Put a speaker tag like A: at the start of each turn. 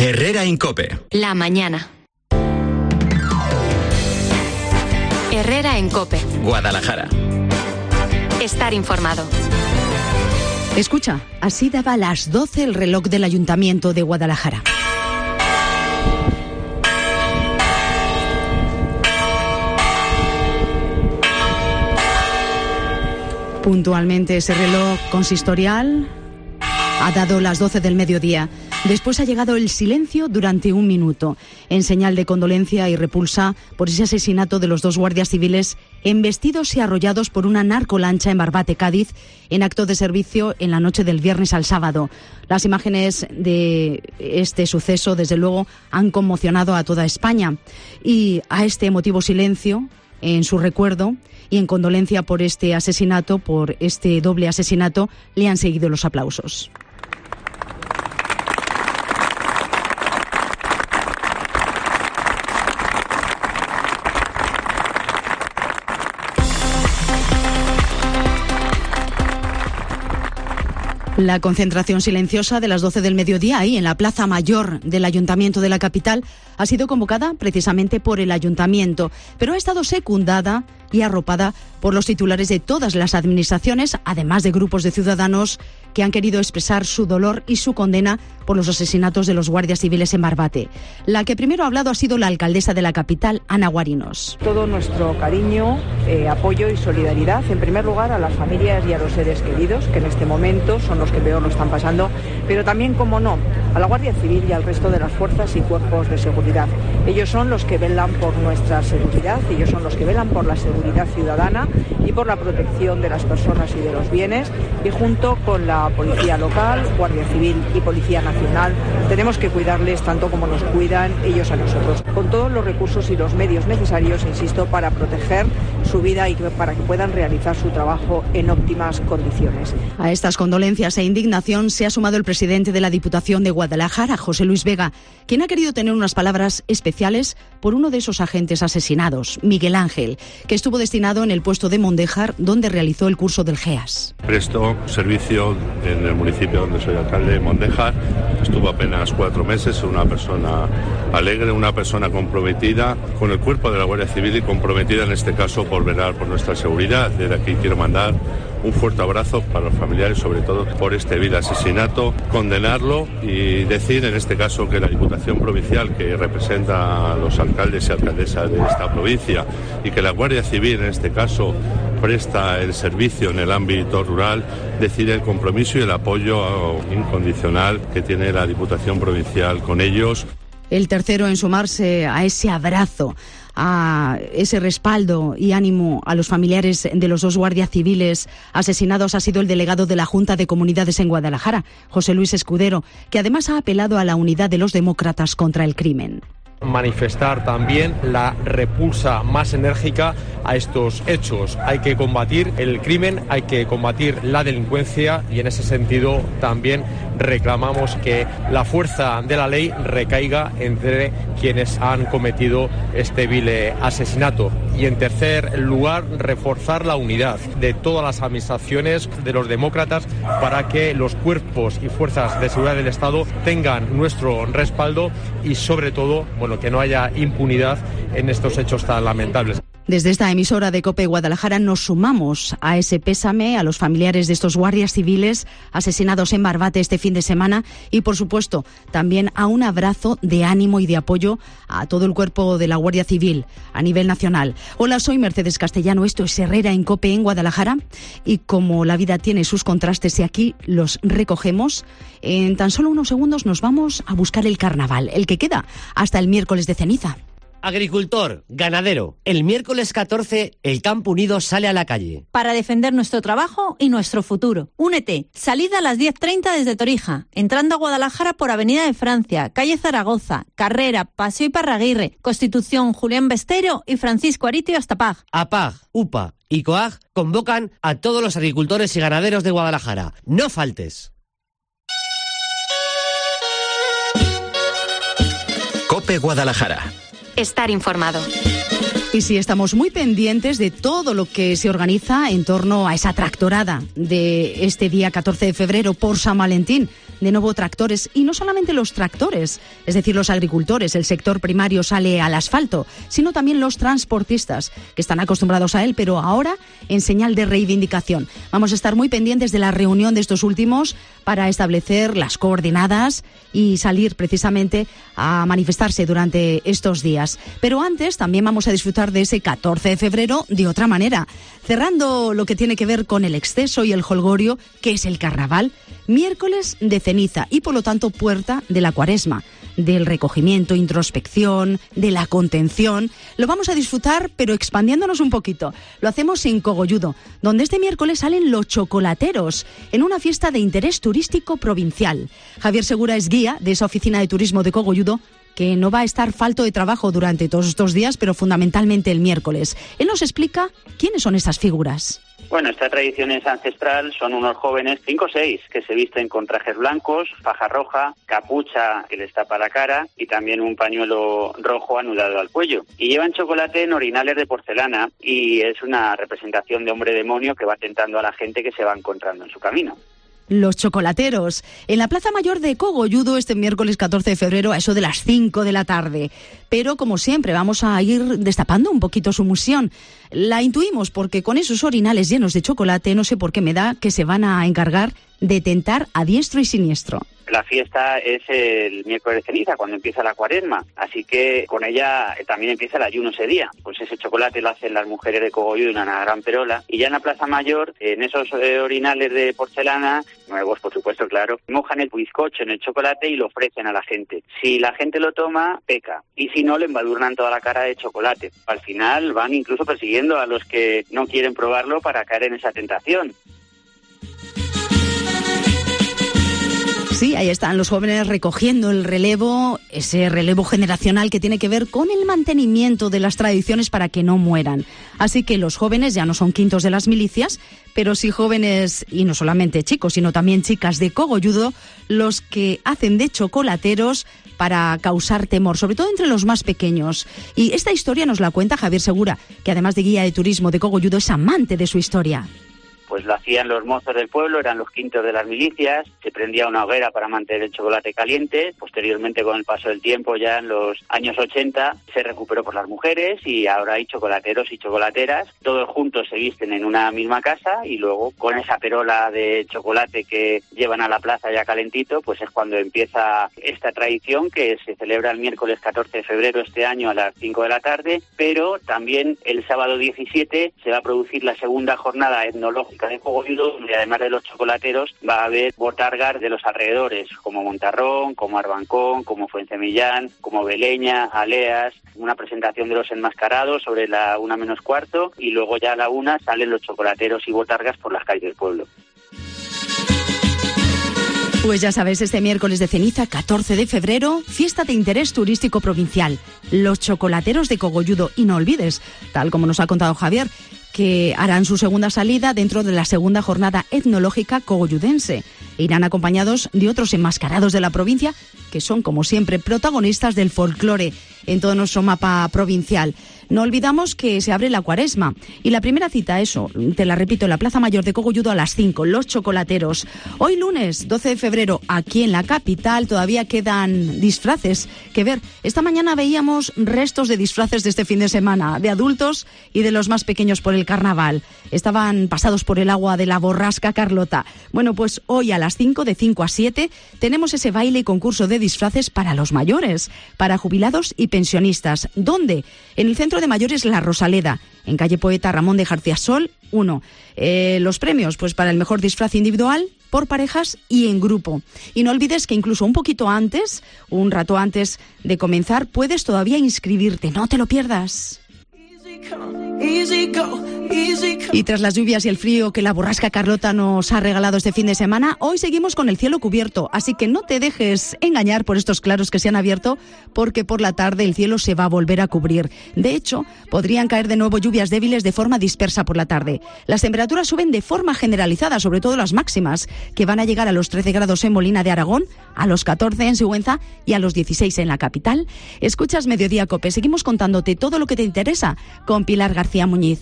A: Herrera en COPE.
B: La mañana. Herrera en COPE.
A: Guadalajara.
B: Estar informado.
C: Escucha, así daba a las 12 el reloj del Ayuntamiento de Guadalajara. Puntualmente ese reloj consistorial ha dado las 12 del mediodía. Después ha llegado el silencio durante un minuto, en señal de condolencia y repulsa por ese asesinato de los dos guardias civiles embestidos y arrollados por una narcolancha en Barbate, Cádiz, en acto de servicio en la noche del viernes al sábado. Las imágenes de este suceso, desde luego, han conmocionado a toda España. Y a este emotivo silencio, en su recuerdo y en condolencia por este asesinato, por este doble asesinato, le han seguido los aplausos. La concentración silenciosa de las 12 del mediodía ahí en la Plaza Mayor del Ayuntamiento de la capital ha sido convocada precisamente por el Ayuntamiento, pero ha estado secundada y arropada por los titulares de todas las administraciones, además de grupos de ciudadanos que han querido expresar su dolor y su condena por los asesinatos de los guardias civiles en Barbate. La que primero ha hablado ha sido la alcaldesa de la capital, Ana Guarinos.
D: Todo nuestro cariño, apoyo y solidaridad, en primer lugar, a las familias y a los seres queridos, que en este momento son los que peor lo están pasando, pero también, como no, a la Guardia Civil y al resto de las fuerzas y cuerpos de seguridad. Ellos son los que velan por nuestra seguridad, ellos son los que velan por la seguridad ciudadana y por la protección de las personas y de los bienes, y junto con la Policía Local, Guardia Civil y Policía Nacional tenemos que cuidarles tanto como nos cuidan ellos a nosotros, con todos los recursos y los medios necesarios, insisto, para proteger su vida y para que puedan realizar su trabajo en óptimas condiciones.
C: A estas condolencias e indignación se ha sumado el presidente de la Diputación de Guadalajara, José Luis Vega, quien ha querido tener unas palabras especiales por uno de esos agentes asesinados, Miguel Ángel, que estuvo destinado en el puesto de Mondéjar, donde realizó el curso del GEAS.
E: Presto servicio en el municipio donde soy alcalde, Mondéjar. Estuvo apenas 4 meses, una persona alegre, una persona comprometida con el cuerpo de la Guardia Civil y comprometida en este caso por velar por nuestra seguridad. Desde aquí quiero mandar un fuerte abrazo para los familiares, sobre todo por este vil asesinato, condenarlo y decir en este caso que la Diputación Provincial, que representa a los alcaldes y alcaldesas de esta provincia, y que la Guardia Civil en este caso presta el servicio en el ámbito rural, decide el compromiso y el apoyo incondicional que tiene la Diputación Provincial con ellos.
C: El tercero en sumarse a ese abrazo, a ese respaldo y ánimo a los familiares de los dos guardias civiles asesinados ha sido el delegado de la Junta de Comunidades en Guadalajara, José Luis Escudero, que además ha apelado a la unidad de los demócratas contra el crimen.
F: Manifestar también la repulsa más enérgica a estos hechos. Hay que combatir el crimen, hay que combatir la delincuencia y en ese sentido también reclamamos que la fuerza de la ley recaiga entre quienes han cometido este vil asesinato. Y en tercer lugar, reforzar la unidad de todas las administraciones de los demócratas para que los cuerpos y fuerzas de seguridad del Estado tengan nuestro respaldo y sobre todo, que no haya impunidad en estos hechos tan lamentables.
C: Desde esta emisora de COPE Guadalajara nos sumamos a ese pésame a los familiares de estos guardias civiles asesinados en Barbate este fin de semana y, por supuesto, también a un abrazo de ánimo y de apoyo a todo el cuerpo de la Guardia Civil a nivel nacional. Hola, soy Mercedes Castellano, esto es Herrera en COPE en Guadalajara y como la vida tiene sus contrastes y aquí los recogemos, en tan solo unos segundos nos vamos a buscar el carnaval, el que queda hasta el miércoles de ceniza.
G: Agricultor, ganadero, el miércoles 14 el Campo Unido sale a la calle.
H: Para defender nuestro trabajo y nuestro futuro. Únete, salida a las 10:30 desde Torija, entrando a Guadalajara por Avenida de Francia, calle Zaragoza, Carrera, Paseo Iparraguirre, Constitución, Julián Besteiro y Francisco Aritio hasta PAG.
G: APAG, UPA y COAG convocan a todos los agricultores y ganaderos de Guadalajara. ¡No faltes!
A: COPE Guadalajara.
B: Estar informado.
C: Y sí, estamos muy pendientes de todo lo que se organiza en torno a esa tractorada de este día 14 de febrero por San Valentín. de nuevo tractores, y no solamente los tractores, es decir, los agricultores, el sector primario sale al asfalto, sino también los transportistas, que están acostumbrados a él, pero ahora en señal de reivindicación. Vamos a estar muy pendientes de la reunión de estos últimos para establecer las coordenadas y salir precisamente a manifestarse durante estos días. Pero antes también vamos a disfrutar de ese 14 de febrero de otra manera, cerrando lo que tiene que ver con el exceso y el jolgorio, que es el carnaval, miércoles de ceniza y por lo tanto puerta de la Cuaresma, del recogimiento, introspección, de la contención. Lo vamos a disfrutar, pero expandiéndonos un poquito. Lo hacemos en Cogolludo, donde este miércoles salen los chocolateros, en una fiesta de interés turístico provincial. Javier Segura es guía de esa oficina de turismo de Cogolludo, que no va a estar falto de trabajo durante todos estos días, pero fundamentalmente el miércoles. Él nos explica quiénes son estas figuras.
I: Bueno, esta tradición es ancestral, son unos jóvenes, 5 o 6, que se visten con trajes blancos, faja roja, capucha que les tapa la cara y también un pañuelo rojo anudado al cuello. Y llevan chocolate en orinales de porcelana y es una representación de hombre demonio que va tentando a la gente que se va encontrando en su camino.
C: Los chocolateros, en la Plaza Mayor de Cogolludo este miércoles 14 de febrero a eso de las 5 de la tarde. Pero como siempre vamos a ir destapando un poquito su misión. La intuimos porque con esos orinales llenos de chocolate no sé por qué me da que se van a encargar de tentar a diestro y siniestro.
I: La fiesta es el miércoles de ceniza, cuando empieza la Cuaresma, así que con ella también empieza el ayuno ese día. Pues ese chocolate lo hacen las mujeres de Cogolludo en una gran perola, y ya en la Plaza Mayor, en esos orinales de porcelana, nuevos por supuesto, claro, mojan el bizcocho en el chocolate y lo ofrecen a la gente. Si la gente lo toma, peca, y si no, le embadurnan toda la cara de chocolate. Al final van incluso persiguiendo a los que no quieren probarlo para caer en esa tentación.
C: Sí, ahí están los jóvenes recogiendo el relevo, ese relevo generacional que tiene que ver con el mantenimiento de las tradiciones para que no mueran. Así que los jóvenes ya no son quintos de las milicias, pero sí jóvenes, y no solamente chicos, sino también chicas de Cogolludo, los que hacen de chocolateros para causar temor, sobre todo entre los más pequeños. Y esta historia nos la cuenta Javier Segura, que además de guía de turismo de Cogolludo es amante de su historia.
I: Pues lo hacían los mozos del pueblo, eran los quintos de las milicias, se prendía una hoguera para mantener el chocolate caliente. Posteriormente, con el paso del tiempo, ya en los años 80, se recuperó por las mujeres y ahora hay chocolateros y chocolateras. Todos juntos se visten en una misma casa y luego con esa perola de chocolate que llevan a la plaza ya calentito, pues es cuando empieza esta tradición que se celebra el miércoles 14 de febrero este año a las 5 de la tarde, pero también el sábado 17 se va a producir la segunda jornada etnológica de Cogolludo, donde además de los chocolateros va a haber botargas de los alrededores, como Montarrón, como Arbancón, como Fuencemillán, como Beleña, Aleas, una presentación de los enmascarados sobre la 1:15, y luego ya a la 1 salen los chocolateros y botargas por las calles del pueblo.
C: Pues ya sabes, este miércoles de ceniza, 14 de febrero, fiesta de interés turístico provincial, los chocolateros de Cogolludo. Y no olvides, tal como nos ha contado Javier, que harán su segunda salida dentro de la segunda jornada etnológica cogolludense. Irán acompañados de otros enmascarados de la provincia, que son, como siempre, protagonistas del folclore en todo nuestro mapa provincial. No olvidamos que se abre la Cuaresma y la primera cita, eso, te la repito, en la Plaza Mayor de Cogolludo a las 5, los chocolateros. Hoy lunes 12 de febrero, aquí en la capital, todavía quedan disfraces que ver. Esta mañana veíamos restos de disfraces de este fin de semana, de adultos y de los más pequeños por el carnaval. Estaban pasados por el agua de la borrasca Carlota. Bueno, pues hoy a las 5, de 5 a 7, tenemos ese baile y concurso de disfraces para los mayores, para jubilados y pensionistas. ¿Dónde? En el Centro de Mayores La Rosaleda, en calle Poeta Ramón de Jarciasol 1. Los premios, pues para el mejor disfraz individual, por parejas y en grupo. Y no olvides que incluso un poquito antes, un rato antes de comenzar, puedes todavía inscribirte. No te lo pierdas. Y tras las lluvias y el frío que la borrasca Carlota nos ha regalado este fin de semana, hoy seguimos con el cielo cubierto, así que no te dejes engañar por estos claros que se han abierto, porque por la tarde el cielo se va a volver a cubrir. De hecho, podrían caer de nuevo lluvias débiles de forma dispersa por la tarde. Las temperaturas suben de forma generalizada, sobre todo las máximas, que van a llegar a los 13 grados en Molina de Aragón, a los 14 en Sigüenza y a los 16 en la capital. Escuchas Mediodía Cope, seguimos contándote todo lo que te interesa con Pilar García Muñiz.